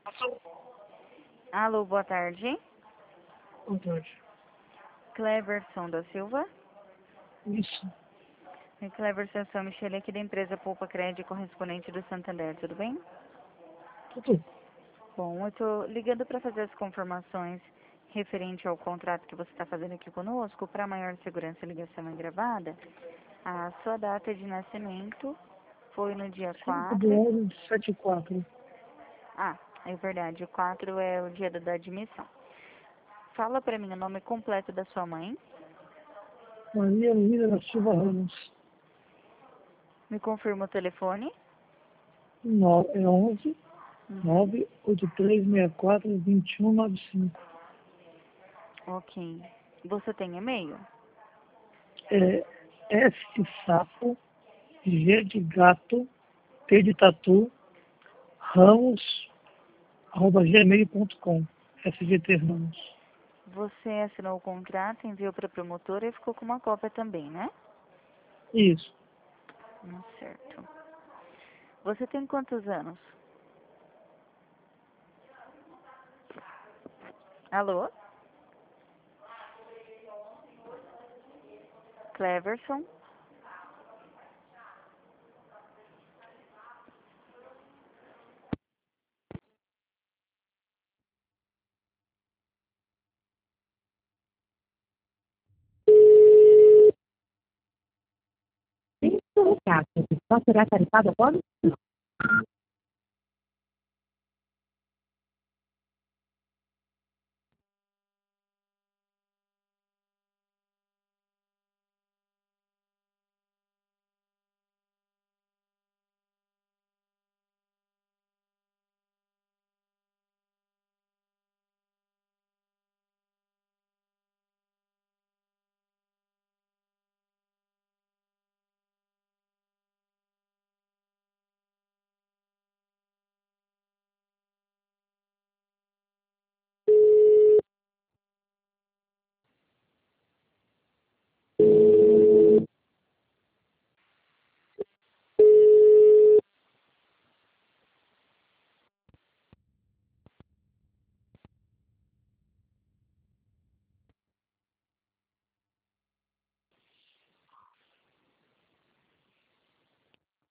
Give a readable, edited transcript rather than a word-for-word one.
Alô, boa tarde. Boa tarde. Cleverson da Silva. Isso. Cleverson, sou a Michele aqui da empresa Poupa Crédito, correspondente do Santander, tudo bem? Tudo. Bom, eu estou ligando para fazer as confirmações referente ao contrato que você está fazendo aqui conosco. Para maior segurança, a ligação é gravada. A sua data de nascimento foi no dia 5 de 4. 11 de 74. Ah, é verdade, o 4 é o dia da admissão. Fala para mim o nome completo da sua mãe. Maria Luísa da Silva Ramos. Me confirma o telefone. 11 Uhum. 98364 2195. Ok. Você tem e-mail? É S de sapo, G de gato, T de tatu, Ramos, @gmail.com. SGT Ramos. Você assinou o contrato, enviou para a promotora e ficou com uma cópia também, né? Isso. Certo. Você tem quantos anos? Alô? Cleverson? Só será tarifado após